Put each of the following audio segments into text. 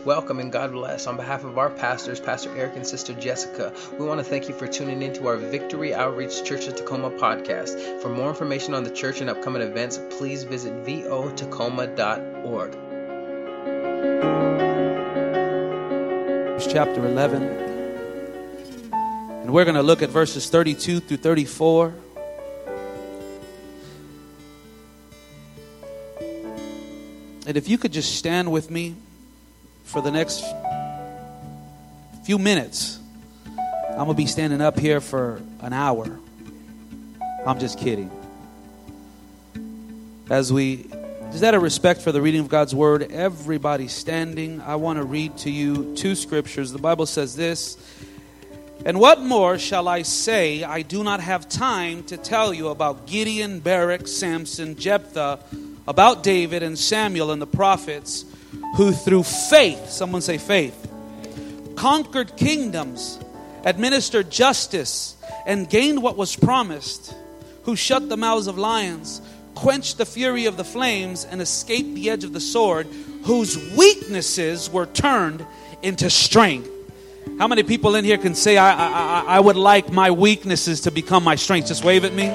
Welcome and God bless. On behalf of our pastors, Pastor Eric and Sister Jessica, we want to thank you for tuning into our Victory Outreach Church of Tacoma podcast. For more information on the church and upcoming events, please visit votacoma.org. Chapter 11. And we're going to look at verses 32 through 34. And if you could just stand with me for the next few minutes. I'm going to be standing up here for an hour. I'm just kidding. Just out of respect for the reading of God's word, everybody standing, I want to read to you two scriptures. The Bible says this: "And what more shall I say? I do not have time to tell you about Gideon, Barak, Samson, Jephthah, about David and Samuel and the prophets, who through faith," someone say faith, "conquered kingdoms, administered justice, and gained what was promised, who shut the mouths of lions, quenched the fury of the flames, and escaped the edge of the sword, whose weaknesses were turned into strength." How many people in here can say, I would like my weaknesses to become my strength? Just wave at me.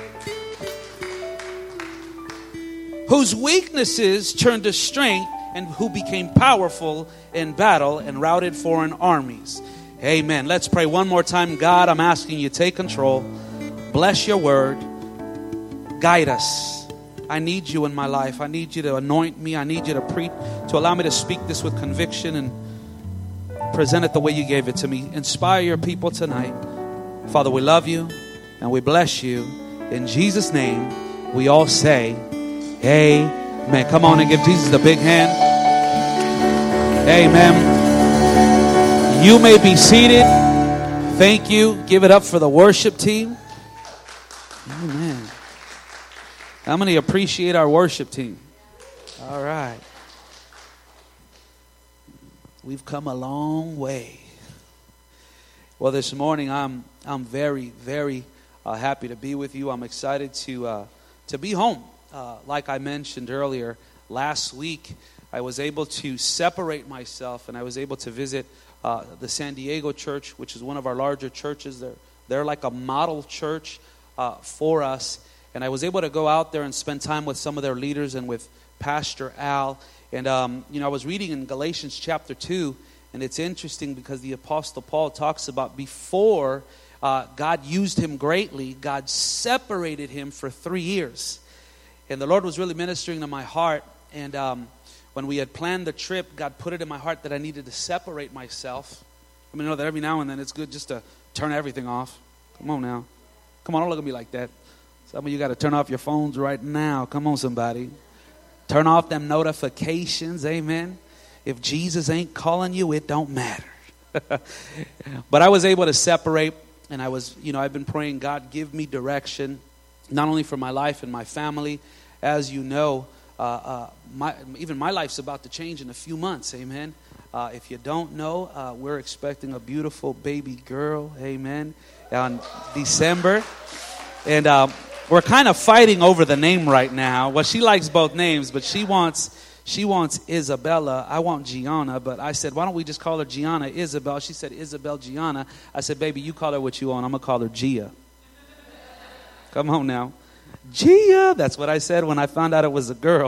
"Whose weaknesses turned to strength, and who became powerful in battle and routed foreign armies." Amen. Let's pray one more time. God, I'm asking you, take control. Bless your word. Guide us. I need you in my life. I need you to anoint me. I need you to allow me to speak this with conviction and present it the way you gave it to me. Inspire your people tonight. Father, we love you and we bless you. In Jesus' name, we all say, amen. Come on and give Jesus a big hand. Amen. You may be seated. Thank you. Give it up for the worship team. Amen. How many appreciate our worship team? All right. We've come a long way. Well, this morning I'm very, very happy to be with you. I'm excited to be home. Like I mentioned earlier, last week I was able to separate myself and I was able to visit the San Diego church, which is one of our larger churches. They're like a model church for us. And I was able to go out there and spend time with some of their leaders and with Pastor Al. And, I was reading in Galatians chapter 2, and it's interesting because the Apostle Paul talks about before God used him greatly, God separated him for 3 years. And the Lord was really ministering to my heart. And when we had planned the trip, God put it in my heart that I needed to separate myself. I mean, I know that every now and then it's good just to turn everything off. Come on now. Come on, don't look at me like that. Some of you got to turn off your phones right now. Come on, somebody. Turn off them notifications. Amen. If Jesus ain't calling you, it don't matter. But I was able to separate. And I was, I've been praying, God, give me direction, not only for my life and my family. As you know, even my life's about to change in a few months. Amen. If you don't know, we're expecting a beautiful baby girl. Amen. On December. And we're kind of fighting over the name right now. Well, she likes both names, but she wants Isabella. I want Gianna, but I said, why don't we just call her Gianna Isabel? She said, Isabel Gianna. I said, baby, you call her what you want. I'm going to call her Gia. Come on now. Gia. That's what I said when I found out it was a girl.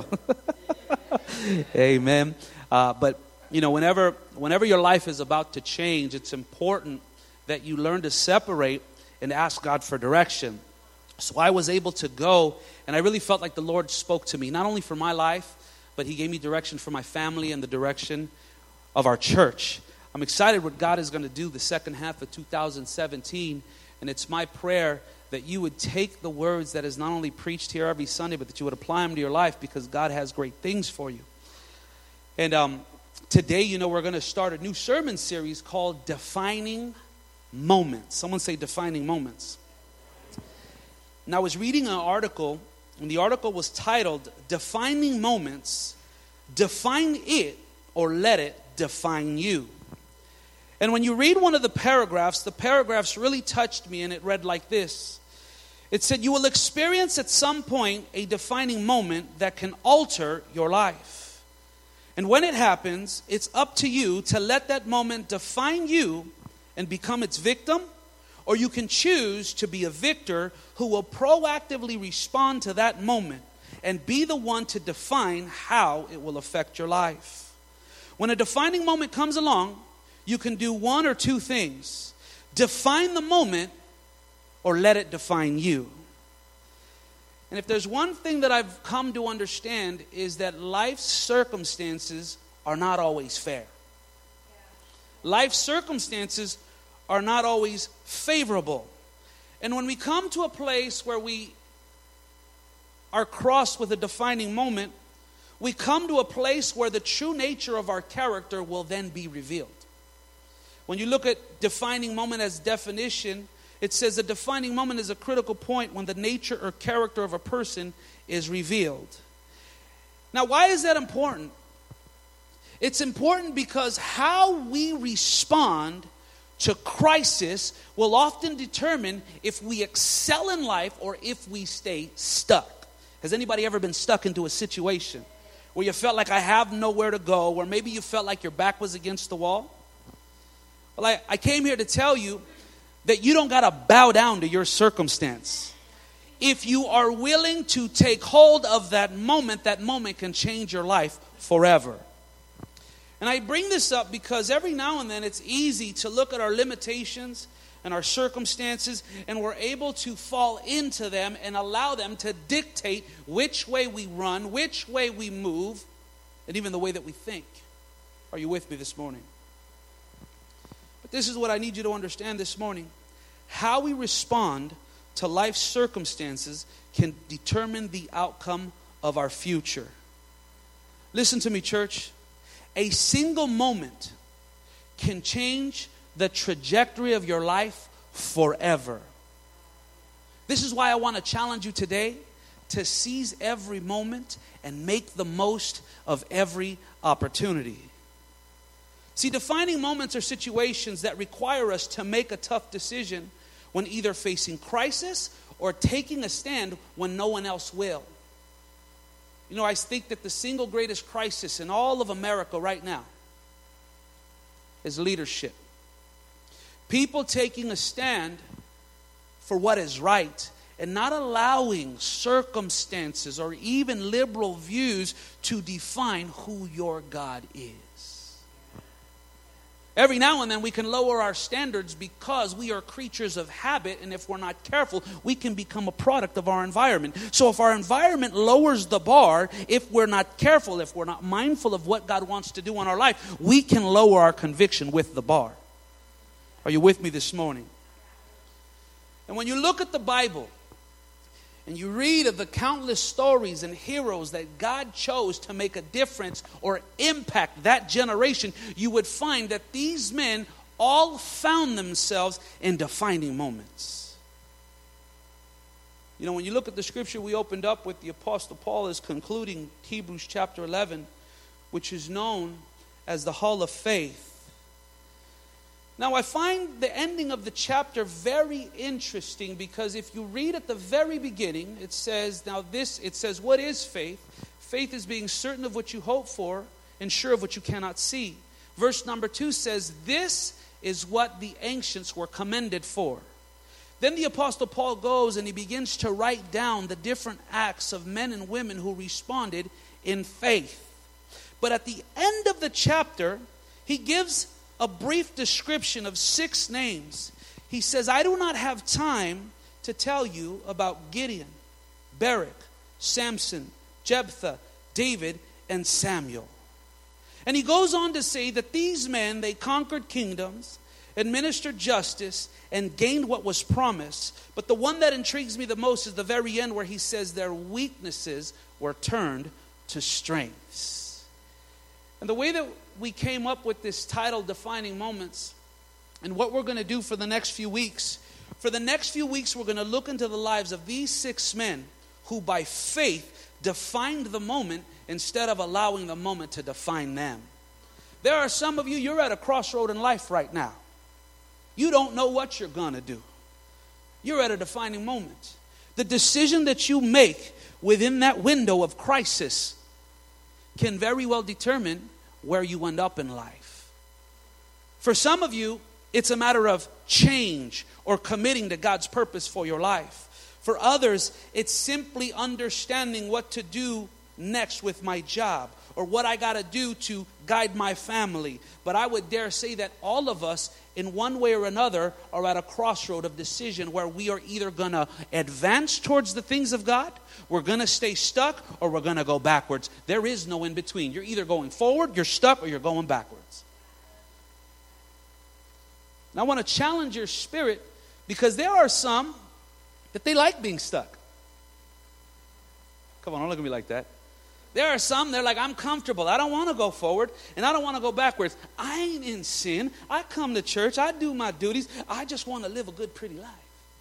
Amen. But, whenever your life is about to change, it's important that you learn to separate and ask God for direction. So I was able to go, and I really felt like the Lord spoke to me, not only for my life, but He gave me direction for my family and the direction of our church. I'm excited what God is going to do the second half of 2017, and it's my prayer that you would take the words that is not only preached here every Sunday, but that you would apply them to your life because God has great things for you. And today, we're going to start a new sermon series called Defining Moments. Someone say Defining Moments. And I was reading an article, and the article was titled, Defining Moments, Define It or Let It Define You. And when you read one of the paragraphs really touched me, and it read like this. It said, you will experience at some point a defining moment that can alter your life. And when it happens, it's up to you to let that moment define you and become its victim, or you can choose to be a victor who will proactively respond to that moment and be the one to define how it will affect your life. When a defining moment comes along, you can do one or two things. Define the moment or let it define you. And if there's one thing that I've come to understand is that life's circumstances are not always fair. Life's circumstances are not always favorable. And when we come to a place where we are crossed with a defining moment, we come to a place where the true nature of our character will then be revealed. When you look at defining moment as definition, it says a defining moment is a critical point when the nature or character of a person is revealed. Now, why is that important? It's important because how we respond to crisis will often determine if we excel in life or if we stay stuck. Has anybody ever been stuck into a situation where you felt like I have nowhere to go, or maybe you felt like your back was against the wall? Well, I came here to tell you that you don't got to bow down to your circumstance. If you are willing to take hold of that moment can change your life forever. And I bring this up because every now and then it's easy to look at our limitations and our circumstances, and we're able to fall into them and allow them to dictate which way we run, which way we move, and even the way that we think. Are you with me this morning? But this is what I need you to understand this morning. How we respond to life's circumstances can determine the outcome of our future. Listen to me, church. A single moment can change the trajectory of your life forever. This is why I want to challenge you today to seize every moment and make the most of every opportunity. See, defining moments are situations that require us to make a tough decision when either facing crisis or taking a stand when no one else will. You know, I think that the single greatest crisis in all of America right now is leadership. People taking a stand for what is right and not allowing circumstances or even liberal views to define who your God is. Every now and then we can lower our standards because we are creatures of habit, and if we're not careful, we can become a product of our environment. So if our environment lowers the bar, if we're not careful, if we're not mindful of what God wants to do in our life, we can lower our conviction with the bar. Are you with me this morning? And when you look at the Bible, and you read of the countless stories and heroes that God chose to make a difference or impact that generation, you would find that these men all found themselves in defining moments. You know, when you look at the scripture we opened up with, the Apostle Paul is concluding Hebrews chapter 11, which is known as the Hall of Faith. Now, I find the ending of the chapter very interesting because if you read at the very beginning, it says, what is faith? Faith is being certain of what you hope for and sure of what you cannot see. Verse number 2 says, this is what the ancients were commended for. Then the Apostle Paul goes and he begins to write down the different acts of men and women who responded in faith. But at the end of the chapter, he gives a brief description of 6 names. He says, I do not have time to tell you about Gideon, Barak, Samson, Jephthah, David, and Samuel. And he goes on to say that these men, they conquered kingdoms, administered justice, and gained what was promised. But the one that intrigues me the most is the very end where he says their weaknesses were turned to strengths. And the way that we came up with this title, Defining Moments, and what we're going to do for the next few weeks. For the next few weeks, we're going to look into the lives of these 6 men who by faith defined the moment instead of allowing the moment to define them. There are some of you, you're at a crossroad in life right now. You don't know what you're going to do. You're at a defining moment. The decision that you make within that window of crisis can very well determine where you end up in life. For some of you, it's a matter of change or committing to God's purpose for your life. For others, it's simply understanding what to do next with my job or what I got to do to guide my family. But I would dare say that all of us, in one way or another, are at a crossroad of decision where we are either going to advance towards the things of God, we're going to stay stuck, or we're going to go backwards. There is no in between. You're either going forward, you're stuck, or you're going backwards. And I want to challenge your spirit, because there are some that they like being stuck. Come on, don't look at me like that. There are some, they're like, I'm comfortable. I don't want to go forward, and I don't want to go backwards. I ain't in sin. I come to church. I do my duties. I just want to live a good, pretty life.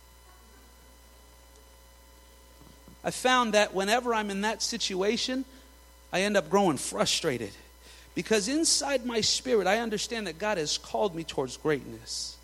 I found that whenever I'm in that situation, I end up growing frustrated. Because inside my spirit, I understand that God has called me towards greatness.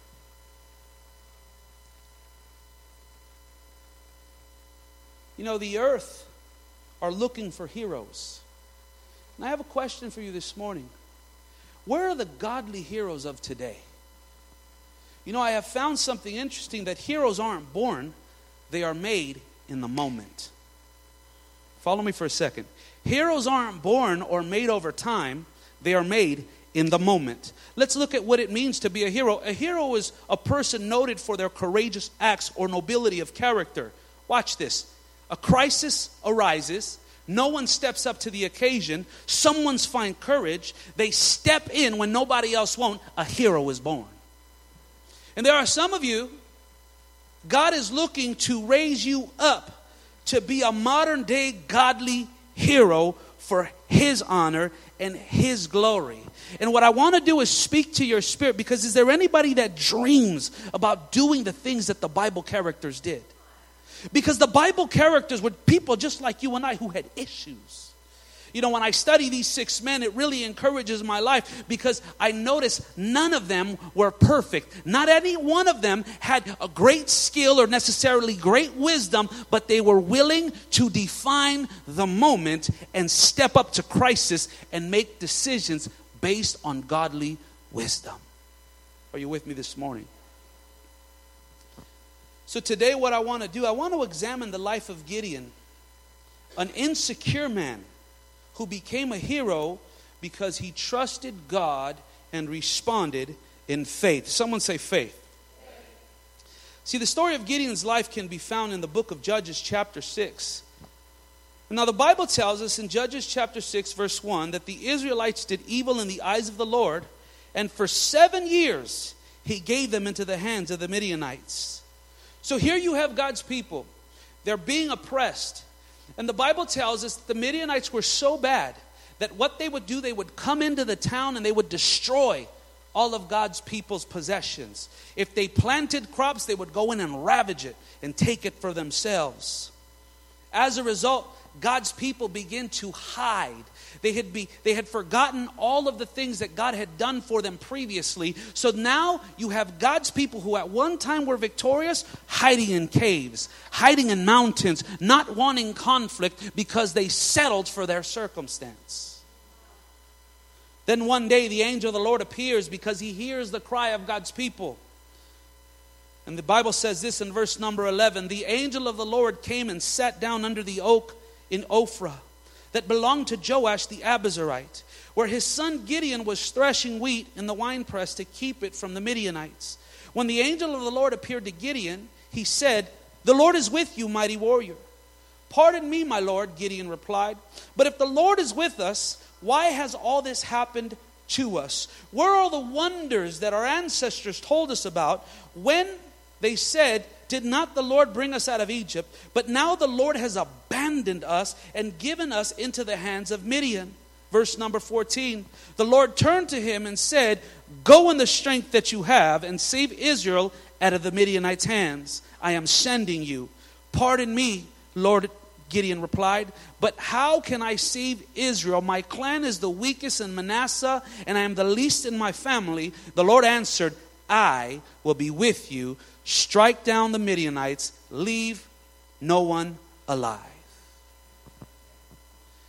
You know, the earth are looking for heroes. And I have a question for you this morning. Where are the godly heroes of today? You know, I have found something interesting, that heroes aren't born, they are made in the moment. Follow me for a second. Heroes aren't born or made over time, they are made in the moment. Let's look at what it means to be a hero. A hero is a person noted for their courageous acts or nobility of character. Watch this. A crisis arises. No one steps up to the occasion. Someone's find courage. They step in when nobody else won't. A hero is born. And there are some of you, God is looking to raise you up to be a modern day godly hero for His honor and His glory. And what I want to do is speak to your spirit, because is there anybody that dreams about doing the things that the Bible characters did? Because the Bible characters were people just like you and I who had issues. You know, when I study these 6 men, it really encourages my life, because I notice none of them were perfect. Not any one of them had a great skill or necessarily great wisdom, but they were willing to define the moment and step up to crisis and make decisions based on godly wisdom. Are you with me this morning? So today what I want to do, I want to examine the life of Gideon, an insecure man who became a hero because he trusted God and responded in faith. Someone say faith. See, the story of Gideon's life can be found in the book of Judges chapter 6. Now the Bible tells us in Judges chapter 6 verse 1 that the Israelites did evil in the eyes of the Lord, and for 7 years He gave them into the hands of the Midianites. So here you have God's people. They're being oppressed. And the Bible tells us the Midianites were so bad that what they would do, they would come into the town and they would destroy all of God's people's possessions. If they planted crops, they would go in and ravage it and take it for themselves. As a result, God's people begin to hide. They had forgotten all of the things that God had done for them previously. So now you have God's people who at one time were victorious, hiding in caves, hiding in mountains, not wanting conflict because they settled for their circumstance. Then one day the angel of the Lord appears because he hears the cry of God's people. And the Bible says this in verse number 11, the angel of the Lord came and sat down under the oak in Ophrah that belonged to Joash the Abiezrite, where his son Gideon was threshing wheat in the winepress to keep it from the Midianites. When the angel of the Lord appeared to Gideon, he said, "The Lord is with you, mighty warrior." "Pardon me, my Lord," Gideon replied, "but if the Lord is with us, why has all this happened to us? Where are the wonders that our ancestors told us about when they said, 'Did not the Lord bring us out of Egypt?' But now the Lord has abandoned us and given us into the hands of Midian." Verse number 14. The Lord turned to him and said, "Go in the strength that you have and save Israel out of the Midianites' hands. I am sending you." "Pardon me, Lord," Gideon replied, "but how can I save Israel? My clan is the weakest in Manasseh, and I am the least in my family." The Lord answered, "I will be with you. Strike down the Midianites. Leave no one alive."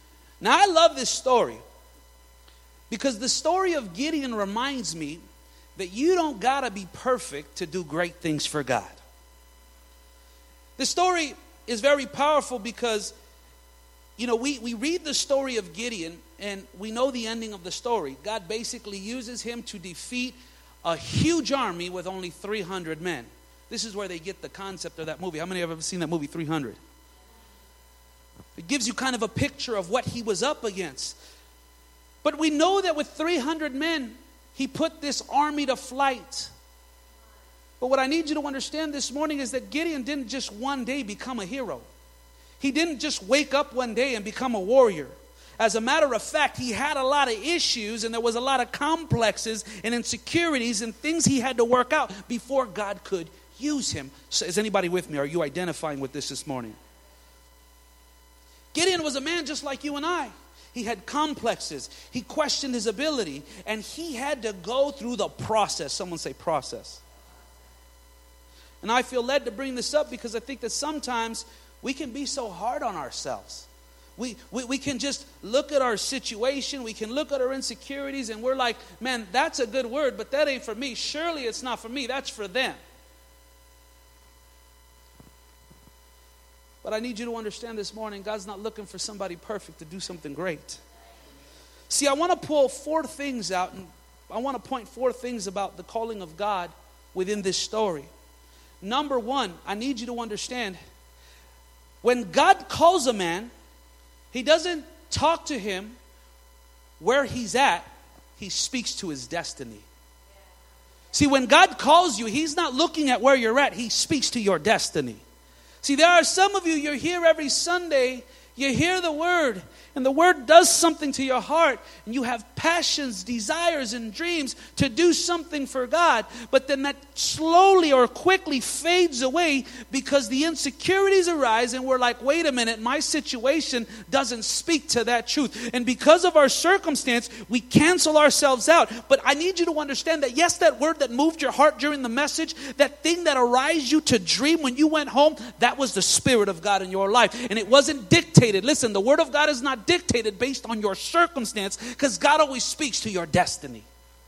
Now, I love this story because the story of Gideon reminds me that you don't got to be perfect to do great things for God. The story is very powerful because, we read the story of Gideon and we know the ending of the story. God basically uses him to defeat a huge army with only 300 men. This is where they get the concept of that movie. How many have ever seen that movie, 300? It gives you kind of a picture of what he was up against. But we know that with 300 men, he put this army to flight. But what I need you to understand this morning is that Gideon didn't just one day become a hero. He didn't just wake up one day and become a warrior. As a matter of fact, he had a lot of issues and there was a lot of complexes and insecurities and things he had to work out before God could use him. So is anybody with me? Are you identifying with this morning? Gideon was a man just like you and I. He had complexes. He questioned his ability. And he had to go through the process. Someone say process. And I feel led to bring this up because I think that sometimes we can be so hard on ourselves. We can just look at our situation. We can look at our insecurities. And we're like, man, that's a good word, but that ain't for me. Surely it's not for me. That's for them. But I need you to understand this morning, God's not looking for somebody perfect to do something great. See, I want to pull 4 things out, and I want to point 4 things about the calling of God within this story. Number 1, I need you to understand, when God calls a man, he doesn't talk to him where he's at, he speaks to his destiny. See, when God calls you, he's not looking at where you're at, he speaks to your destiny. See, there are some of you, you're here every Sunday, you hear the word, and the word does something to your heart, and you have passions, desires, and dreams to do something for God, but then that slowly or quickly fades away because the insecurities arise, and we're like, wait a minute, my situation doesn't speak to that truth. And because of our circumstance, we cancel ourselves out. But I need you to understand that, yes, that word that moved your heart during the message, that thing that aroused you to dream when you went home, that was the Spirit of God in your life. And it wasn't dictated. Listen, the Word of God is not dictated based on your circumstance, because God always speaks to your destiny.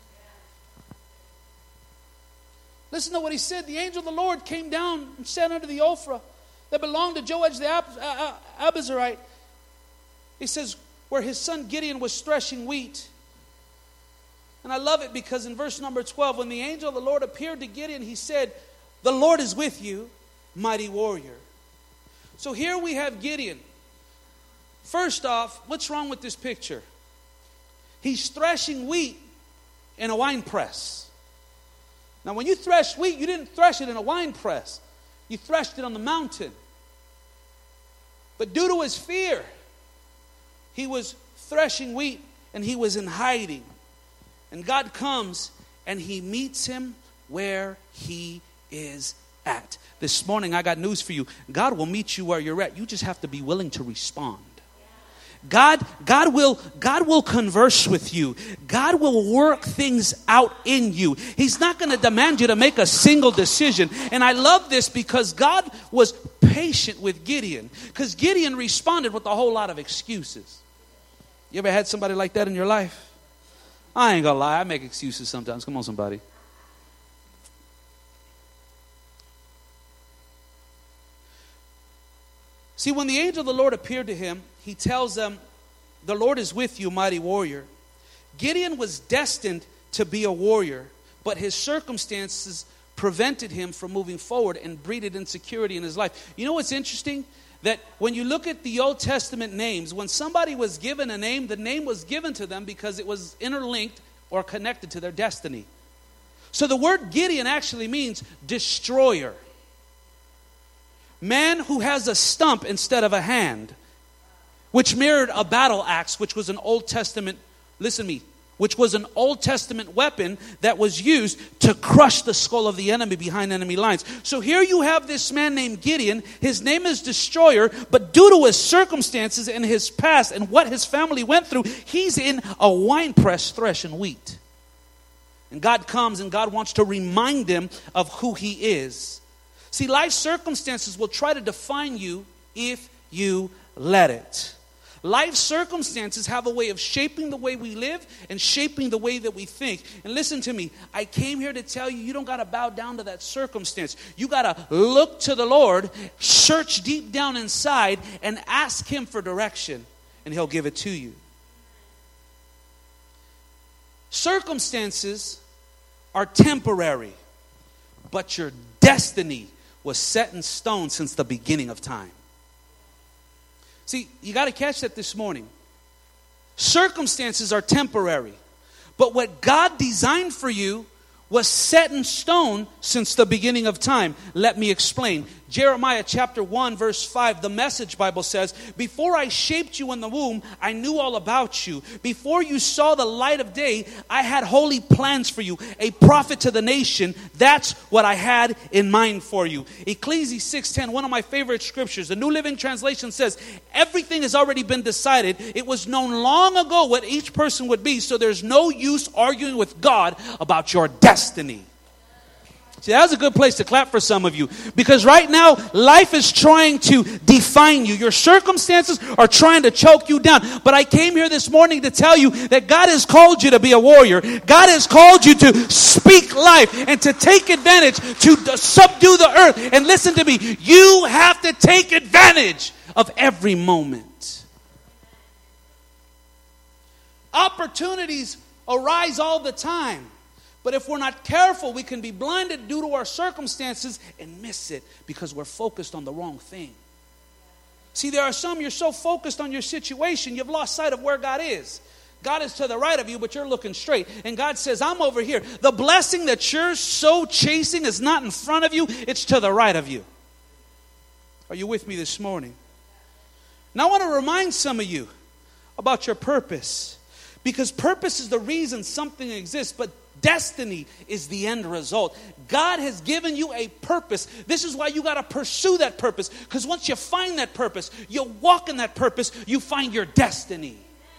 Listen to what he said. The angel of the Lord came down and sat under the Ophrah that belonged to Joash the Abiezrite. He says, where his son Gideon was threshing wheat. And I love it because in verse number 12, when the angel of the Lord appeared to Gideon, he said, the Lord is with you, mighty warrior. So here we have Gideon. First off, what's wrong with this picture? He's threshing wheat in a wine press. Now, when you thresh wheat, you didn't thresh it in a wine press. You threshed it on the mountain. But due to his fear, he was threshing wheat and he was in hiding. And God comes and he meets him where he is at. This morning, I got news for you. God will meet you where you're at. You just have to be willing to respond. God will converse with you. God will work things out in you. He's not going to demand you to make a single decision. And I love this because God was patient with Gideon, because Gideon responded with a whole lot of excuses. You ever had somebody like that in your life? I ain't gonna lie, I make excuses sometimes. Come on, somebody. See, when the angel of the Lord appeared to him, he tells them, the Lord is with you, mighty warrior. Gideon was destined to be a warrior, but his circumstances prevented him from moving forward and breeded insecurity in his life. You know what's interesting? That when you look at the Old Testament names, when somebody was given a name, the name was given to them because it was interlinked or connected to their destiny. So the word Gideon actually means destroyer. Man who has a stump instead of a hand, which mirrored a battle axe, which was an Old Testament, listen to me, which was an Old Testament weapon that was used to crush the skull of the enemy behind enemy lines. So here you have this man named Gideon. His name is Destroyer, but due to his circumstances and his past and what his family went through, he's in a wine press threshing wheat. And God comes and God wants to remind him of who he is. See, life circumstances will try to define you if you let it. Life circumstances have a way of shaping the way we live and shaping the way that we think. And listen to me, I came here to tell you, you don't got to bow down to that circumstance. You got to look to the Lord, search deep down inside, and ask Him for direction, and He'll give it to you. Circumstances are temporary, but your destiny was set in stone since the beginning of time. See, you got to catch that this morning. Circumstances are temporary, but what God designed for you was set in stone since the beginning of time. Let me explain. Jeremiah chapter 1 verse 5, the Message Bible says, before I shaped you in the womb, I knew all about you. Before you saw the light of day, I had holy plans for you, a prophet to the nation. That's what I had in mind for you. Ecclesiastes 6:10, one of my favorite scriptures. The New Living Translation says, everything has already been decided. It was known long ago what each person would be, so there's no use arguing with God about your destiny. See, that's a good place to clap for some of you. Because right now, life is trying to define you. Your circumstances are trying to choke you down. But I came here this morning to tell you that God has called you to be a warrior. God has called you to speak life and to take advantage, to subdue the earth. And listen to me, you have to take advantage of every moment. Opportunities arise all the time. But if we're not careful, we can be blinded due to our circumstances and miss it because we're focused on the wrong thing. See, there are some, you're so focused on your situation, you've lost sight of where God is. God is to the right of you, but you're looking straight. And God says, I'm over here. The blessing that you're so chasing is not in front of you, it's to the right of you. Are you with me this morning? Now I want to remind some of you about your purpose. Because purpose is the reason something exists, but destiny is the end result. God has given you a purpose. This is why you got to pursue that purpose. Because once you find that purpose, you walk in that purpose, you find your destiny.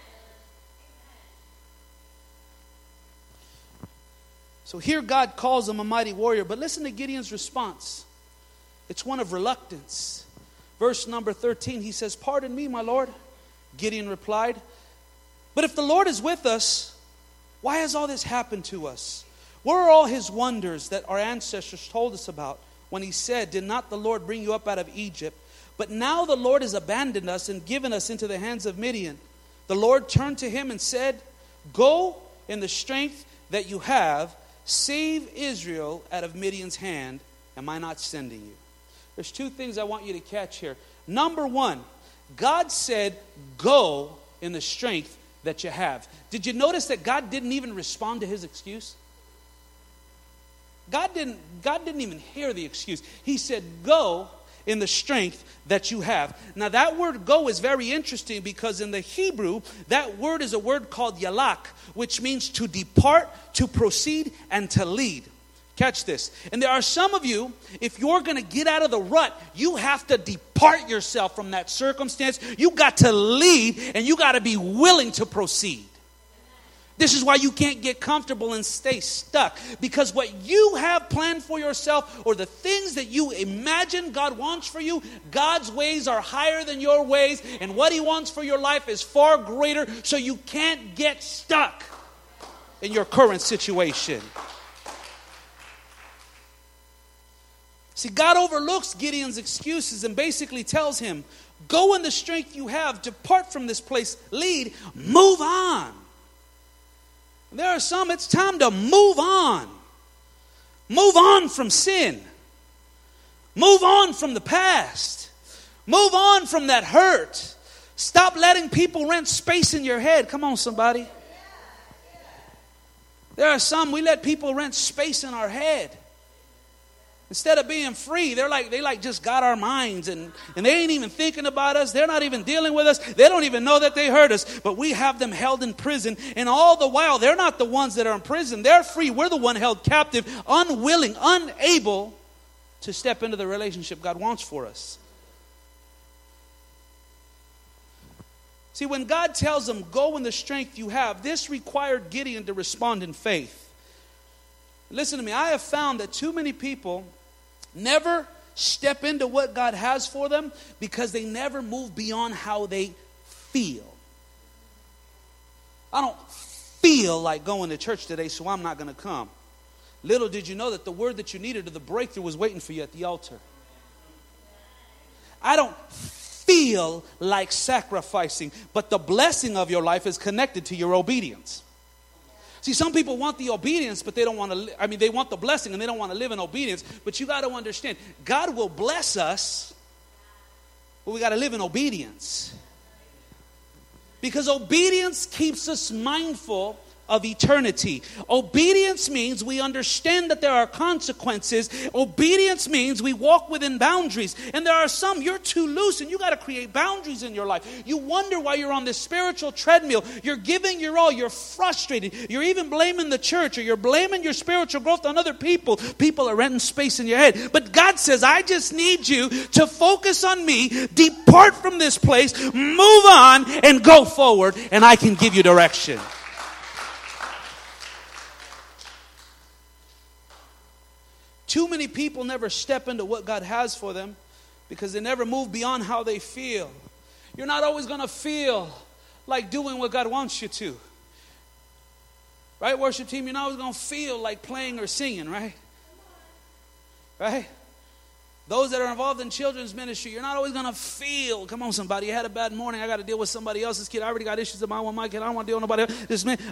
So here God calls him a mighty warrior. But listen to Gideon's response. It's one of reluctance. Verse number 13, he says, pardon me, my Lord. Gideon replied, but if the Lord is with us, why has all this happened to us? Where are all his wonders that our ancestors told us about when he said, did not the Lord bring you up out of Egypt? But now the Lord has abandoned us and given us into the hands of Midian. The Lord turned to him and said, go in the strength that you have, save Israel out of Midian's hand. Am I not sending you? There's two things I want you to catch here. Number one, God said, go in the strength that you have. Did you notice that God didn't even respond to his excuse? God didn't even hear the excuse. He said, go in the strength that you have. Now that word go is very interesting because in the Hebrew, that word is a word called yalak, which means to depart, to proceed, and to lead. Catch this. And there are some of you, if you're going to get out of the rut, you have to depart yourself from that circumstance. You got to lead and you got to be willing to proceed. This is why you can't get comfortable and stay stuck. Because what you have planned for yourself or the things that you imagine God wants for you, God's ways are higher than your ways. And what he wants for your life is far greater. So you can't get stuck in your current situation. See, God overlooks Gideon's excuses and basically tells him, go in the strength you have, depart from this place, lead, move on. There are some, it's time to move on. Move on from sin. Move on from the past. Move on from that hurt. Stop letting people rent space in your head. Come on, somebody. There are some, we let people rent space in our head. Instead of being free, they just got our minds and they ain't even thinking about us. They're not even dealing with us. They don't even know that they hurt us, but we have them held in prison. And all the while, they're not the ones that are in prison. They're free. We're the one held captive, unwilling, unable to step into the relationship God wants for us. See, when God tells them, go in the strength you have, this required Gideon to respond in faith. Listen to me, I have found that too many people never step into what God has for them because they never move beyond how they feel. I don't feel like going to church today, so I'm not going to come. Little did you know that the word that you needed or the breakthrough was waiting for you at the altar. I don't feel like sacrificing, but the blessing of your life is connected to your obedience. See, some people want the obedience, but they don't want to, they want the blessing and they don't want to live in obedience. But you got to understand, God will bless us, but we got to live in obedience. Because obedience keeps us mindful of eternity. Obedience means we understand that there are consequences. Obedience means we walk within boundaries. And there are some, you're too loose and you got to create boundaries in your life. You wonder why you're on this spiritual treadmill. You're giving your all. You're frustrated. You're even blaming the church, or you're blaming your spiritual growth on other people. People are renting space in your head. But God says, I just need you to focus on me, depart from this place, move on, and go forward, and I can give you direction. Too many people never step into what God has for them because they never move beyond how they feel. You're not always going to feel like doing what God wants you to. Right, worship team? You're not always going to feel like playing or singing, right? Right? Those that are involved in children's ministry, you're not always going to feel, come on somebody, you had a bad morning, I got to deal with somebody else's kid. I already got issues of my own with my kid. I don't want to deal with nobody else. This man,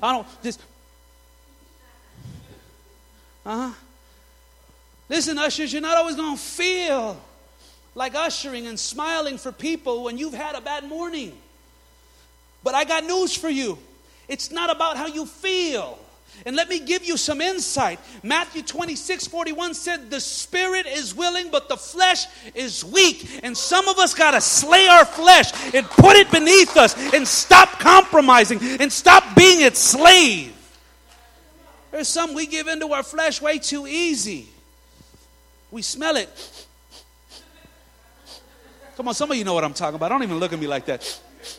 Listen, ushers, you're not always going to feel like ushering and smiling for people when you've had a bad morning. But I got news for you. It's not about how you feel. And let me give you some insight. Matthew 26:41 said, the spirit is willing, but the flesh is weak. And some of us got to slay our flesh and put it beneath us and stop compromising and stop being its slave. There's some we give into our flesh way too easy. We smell it. Come on, some of you know what I'm talking about. Don't even look at me like that.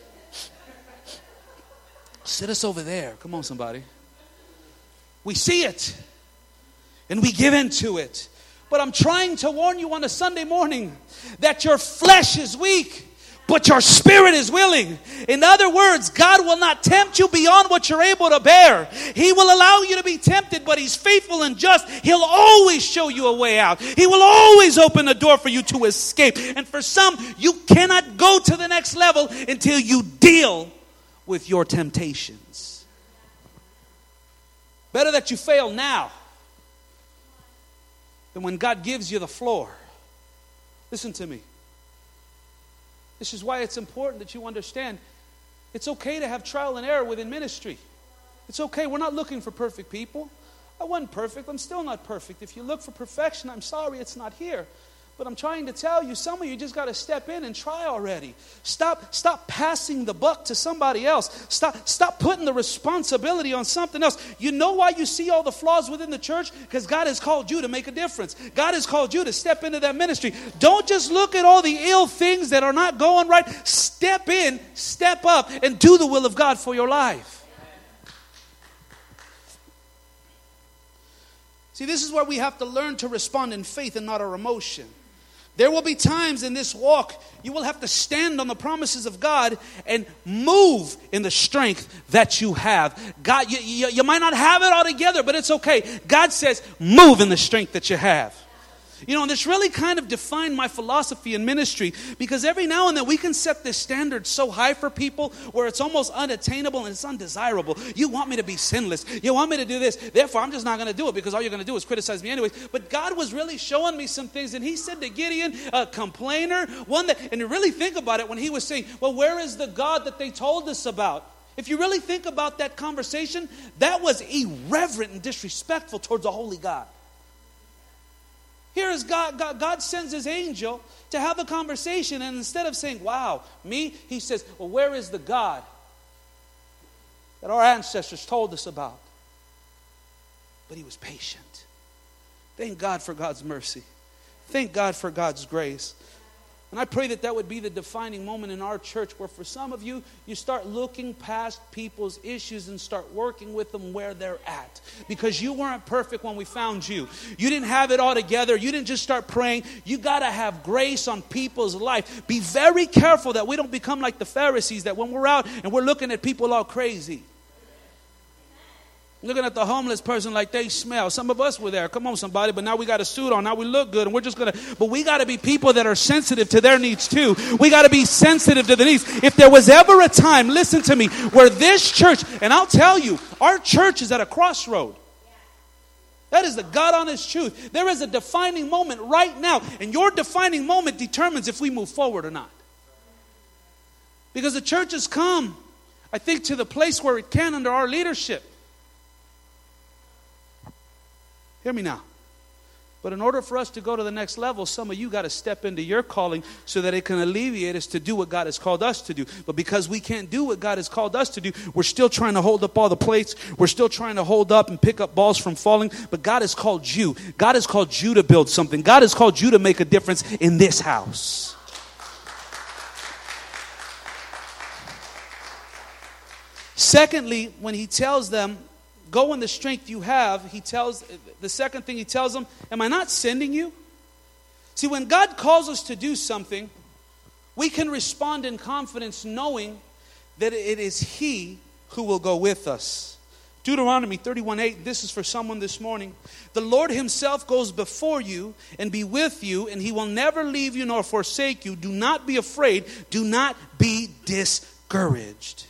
Sit us over there. Come on, somebody. We see it. And we give into it. But I'm trying to warn you on a Sunday morning that your flesh is weak, but your spirit is willing. In other words, God will not tempt you beyond what you're able to bear. He will allow you to be tempted, but He's faithful and just. He'll always show you a way out. He will always open the door for you to escape. And for some, you cannot go to the next level until you deal with your temptations. Better that you fail now than when God gives you the floor. Listen to me. This is why it's important that you understand it's okay to have trial and error within ministry. It's okay. We're not looking for perfect people. I wasn't perfect. I'm still not perfect. If you look for perfection, I'm sorry it's not here. But I'm trying to tell you, some of you just got to step in and try already. Stop passing the buck to somebody else. Stop putting the responsibility on something else. You know why you see all the flaws within the church? Because God has called you to make a difference. God has called you to step into that ministry. Don't just look at all the ill things that are not going right. Step in, step up, and do the will of God for your life. See, this is where we have to learn to respond in faith and not our emotion. There will be times in this walk you will have to stand on the promises of God and move in the strength that you have. God, you might not have it all together, but it's okay. God says, move in the strength that you have. You know, this really kind of defined my philosophy in ministry, because every now and then we can set this standard so high for people where it's almost unattainable and it's undesirable. You want me to be sinless. You want me to do this. Therefore, I'm just not going to do it, because all you're going to do is criticize me anyways. But God was really showing me some things, and He said to Gideon, a complainer, one that, and you really think about it when He was saying, well, where is the God that they told us about? If you really think about that conversation, that was irreverent and disrespectful towards a holy God. Here is God sends His angel to have a conversation, and instead of saying, wow, me, He says, well, where is the God that our ancestors told us about? But He was patient. Thank God for God's mercy. Thank God for God's grace. And I pray that that would be the defining moment in our church, where for some of you, you start looking past people's issues and start working with them where they're at. Because you weren't perfect when we found you. You didn't have it all together. You didn't just start praying. You got to have grace on people's life. Be very careful that we don't become like the Pharisees, that when we're out and we're looking at people all crazy, looking at the homeless person like they smell. Some of us were there. Come on, somebody. But now we got a suit on. Now we look good. And we're just going to. But we got to be people that are sensitive to their needs too. We got to be sensitive to the needs. If there was ever a time, listen to me, where this church, and I'll tell you, our church is at a crossroad. That is the God honest truth. There is a defining moment right now. And your defining moment determines if we move forward or not. Because the church has come, I think, to the place where it can under our leadership. Hear me now. But in order for us to go to the next level, some of you got to step into your calling so that it can alleviate us to do what God has called us to do. But because we can't do what God has called us to do, we're still trying to hold up all the plates. We're still trying to hold up and pick up balls from falling. But God has called you. God has called you to build something. God has called you to make a difference in this house. Secondly, when he tells them, go in the strength you have, the second thing he tells them, am I not sending you? See, when God calls us to do something, we can respond in confidence knowing that it is he who will go with us. Deuteronomy 31:8, this is for someone this morning. The Lord himself goes before you and be with you, and he will never leave you nor forsake you. Do not be afraid. Do not be discouraged.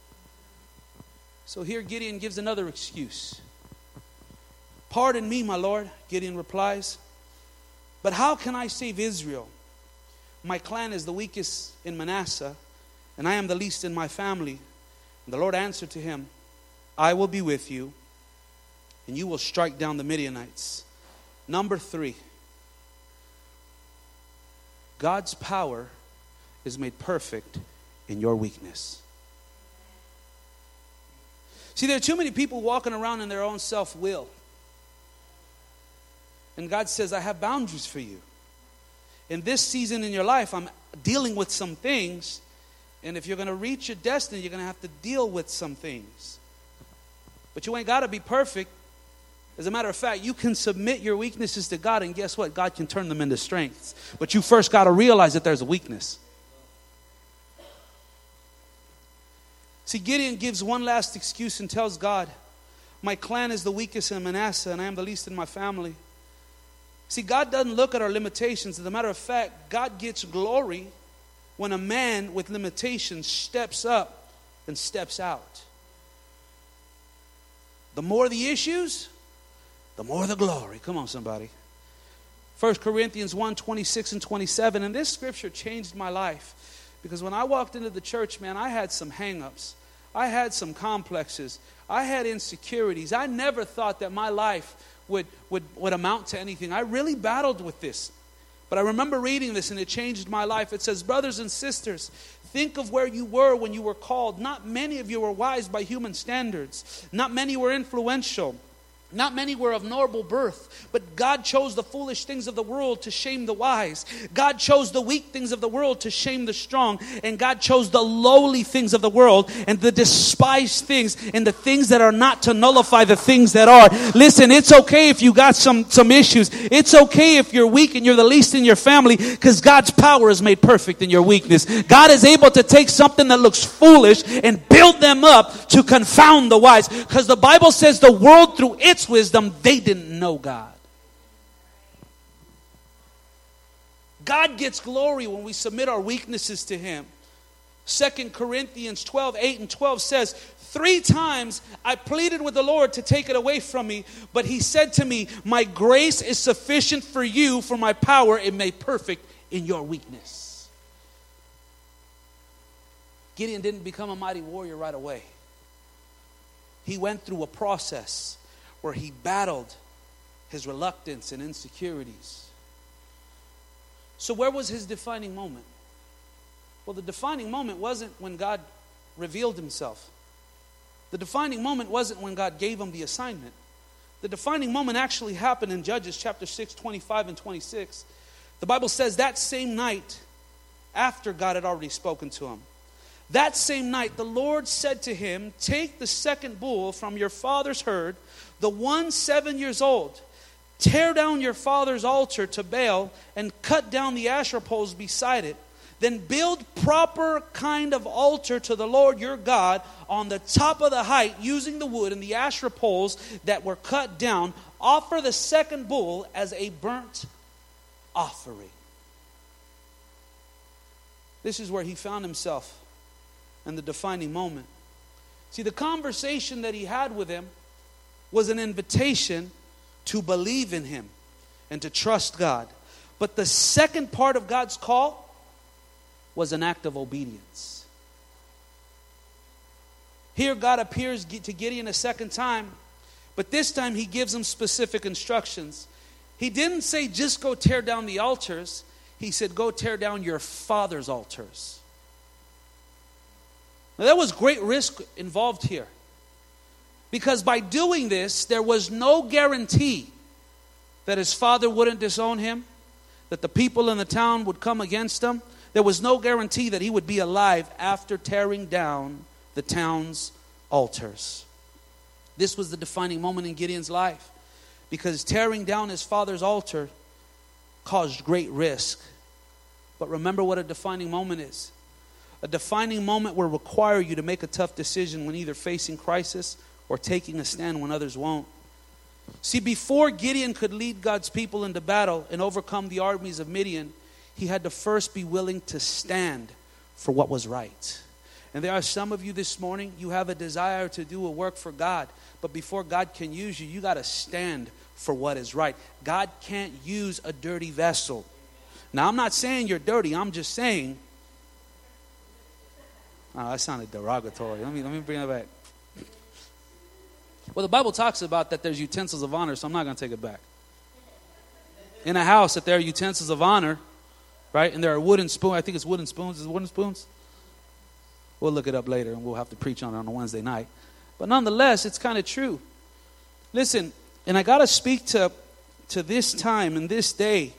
So here Gideon gives another excuse. Pardon me, my Lord, Gideon replies. But how can I save Israel? My clan is the weakest in Manasseh, and I am the least in my family. And the Lord answered to him, I will be with you, and you will strike down the Midianites. Number 3. God's power is made perfect in your weakness. See, there are too many people walking around in their own self-will. And God says, I have boundaries for you. In this season in your life, I'm dealing with some things. And if you're going to reach your destiny, you're going to have to deal with some things. But you ain't got to be perfect. As a matter of fact, you can submit your weaknesses to God, and guess what? God can turn them into strengths. But you first got to realize that there's a weakness. See, Gideon gives one last excuse and tells God, my clan is the weakest in Manasseh, and I am the least in my family. See, God doesn't look at our limitations. As a matter of fact, God gets glory when a man with limitations steps up and steps out. The more the issues, the more the glory. Come on, somebody. 1 Corinthians 1:26 and 27. And this scripture changed my life. Because when I walked into the church, man, I had some hang-ups. I had some complexes. I had insecurities. I never thought that my life would amount to anything. I really battled with this. But I remember reading this, and it changed my life. It says, brothers and sisters, think of where you were when you were called. Not many of you were wise by human standards. Not many were influential. Not many were of noble birth, but God chose the foolish things of the world to shame the wise. God chose the weak things of the world to shame the strong. And God chose the lowly things of the world and the despised things and the things that are not to nullify the things that are. Listen, it's okay if you got some issues. It's okay if you're weak and you're the least in your family, because God's power is made perfect in your weakness. God is able to take something that looks foolish and build them up to confound the wise. Because the Bible says the world through its wisdom, they didn't know God. God gets glory when we submit our weaknesses to him. 2 Corinthians 12:8 and 12 says, 3 times I pleaded with the Lord to take it away from me, but he said to me, my grace is sufficient for you, for my power is made perfect in your weakness. Gideon didn't become a mighty warrior right away. He went through a process where he battled his reluctance and insecurities. So where was his defining moment? Well, the defining moment wasn't when God revealed himself. The defining moment wasn't when God gave him the assignment. The defining moment actually happened in Judges chapter 6, 25 and 26. The Bible says that same night, after God had already spoken to him. That same night, the Lord said to him, take the second bull from your father's herd, the one 7 years old. Tear down your father's altar to Baal and cut down the Asherah poles beside it. Then build proper kind of altar to the Lord your God on the top of the height using the wood and the Asherah poles that were cut down. Offer the second bull as a burnt offering. This is where he found himself in the defining moment. See, the conversation that he had with him was an invitation to believe in him and to trust God. But the second part of God's call was an act of obedience. Here God appears to Gideon a second time, but this time he gives him specific instructions. He didn't say just go tear down the altars. He said go tear down your father's altars. Now there was great risk involved here. Because by doing this, there was no guarantee that his father wouldn't disown him, that the people in the town would come against him. There was no guarantee that he would be alive after tearing down the town's altars. This was the defining moment in Gideon's life, because tearing down his father's altar caused great risk. But remember what a defining moment is. A defining moment will require you to make a tough decision when either facing crisis or taking a stand when others won't. See, before Gideon could lead God's people into battle and overcome the armies of Midian, he had to first be willing to stand for what was right. And there are some of you this morning, you have a desire to do a work for God, but before God can use you, you got to stand for what is right. God can't use a dirty vessel. Now, I'm not saying you're dirty. I'm just saying, that sounded derogatory. Let me bring it back. Well, the Bible talks about that there's utensils of honor, so I'm not going to take it back. In a house, that there are utensils of honor, right? And there are wooden spoons. I think it's wooden spoons. Is it wooden spoons? We'll look it up later, and we'll have to preach on it on a Wednesday night. But nonetheless, it's kind of true. Listen, and I got to speak to this time and this day.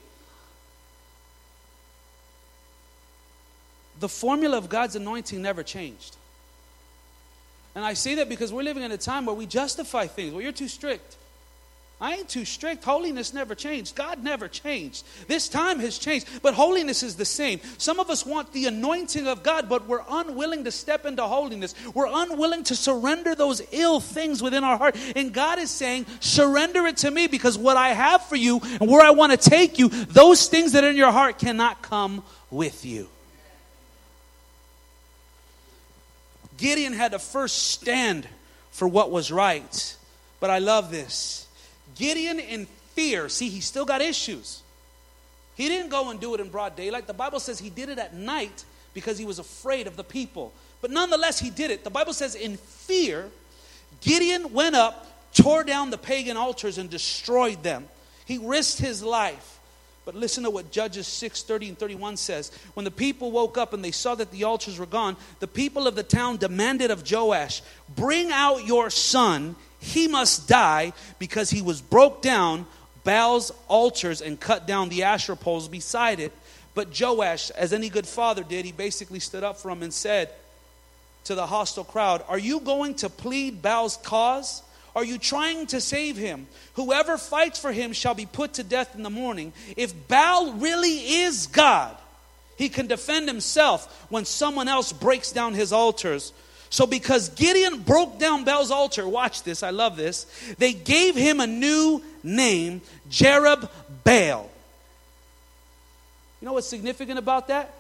The formula of God's anointing never changed. And I say that because we're living in a time where we justify things. Well, you're too strict. I ain't too strict. Holiness never changed. God never changed. This time has changed, but holiness is the same. Some of us want the anointing of God, but we're unwilling to step into holiness. We're unwilling to surrender those ill things within our heart. And God is saying, surrender it to me, because what I have for you and where I want to take you, those things that are in your heart cannot come with you. Gideon had to first stand for what was right. But I love this. Gideon in fear. See, he still got issues. He didn't go and do it in broad daylight. The Bible says he did it at night because he was afraid of the people. But nonetheless, he did it. The Bible says in fear, Gideon went up, tore down the pagan altars and destroyed them. He risked his life. But listen to what Judges 6:30 and 31 says. When the people woke up and they saw that the altars were gone, the people of the town demanded of Joash, bring out your son. He must die, because he was broke down Baal's altars and cut down the Asherah poles beside it. But Joash, as any good father did, he basically stood up for him and said to the hostile crowd, are you going to plead Baal's cause? Are you trying to save him? Whoever fights for him shall be put to death in the morning. If Baal really is God, he can defend himself when someone else breaks down his altars. So because Gideon broke down Baal's altar, watch this, I love this, they gave him a new name, Jerub-Baal. You know what's significant about that?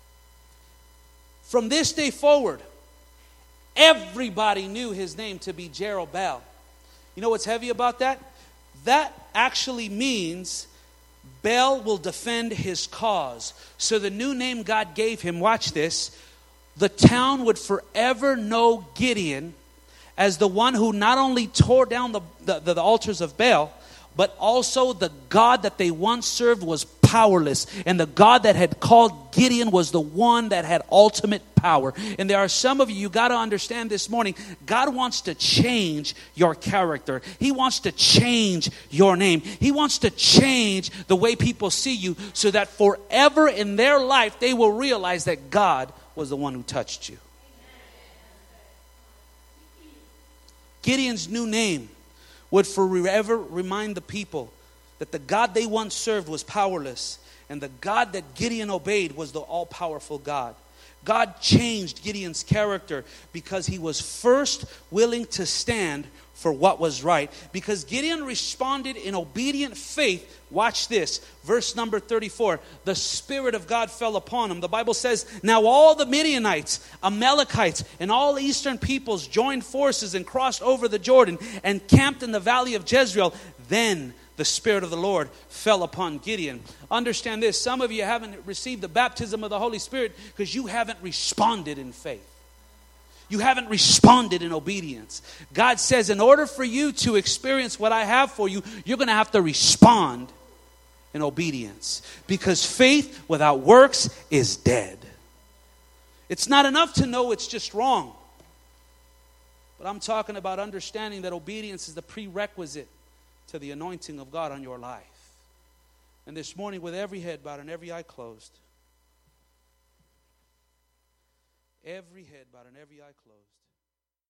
From this day forward, everybody knew his name to be Jerub-Baal. You know what's heavy about that? That actually means Baal will defend his cause. So the new name God gave him, watch this, the town would forever know Gideon as the one who not only tore down the altars of Baal, but also the God that they once served was powerless. And the God that had called Gideon was the one that had ultimate power. And there are some of you got to understand this morning, God wants to change your character. He wants to change your name. He wants to change the way people see you so that forever in their life they will realize that God was the one who touched you. Gideon's new name would forever remind the people that the God they once served was powerless, and the God that Gideon obeyed was the all-powerful God. God changed Gideon's character because he was first willing to stand for what was right. Because Gideon responded in obedient faith. Watch this, verse number 34. The Spirit of God fell upon him. The Bible says, now all the Midianites, Amalekites, and all eastern peoples joined forces and crossed over the Jordan and camped in the valley of Jezreel. Then the Spirit of the Lord fell upon Gideon. Understand this, some of you haven't received the baptism of the Holy Spirit because you haven't responded in faith. You haven't responded in obedience. God says in order for you to experience what I have for you, you're going to have to respond in obedience. Because faith without works is dead. It's not enough to know it's just wrong. But I'm talking about understanding that obedience is the prerequisite to the anointing of God on your life. And this morning, with every head bowed and every eye closed, every head bowed and every eye closed,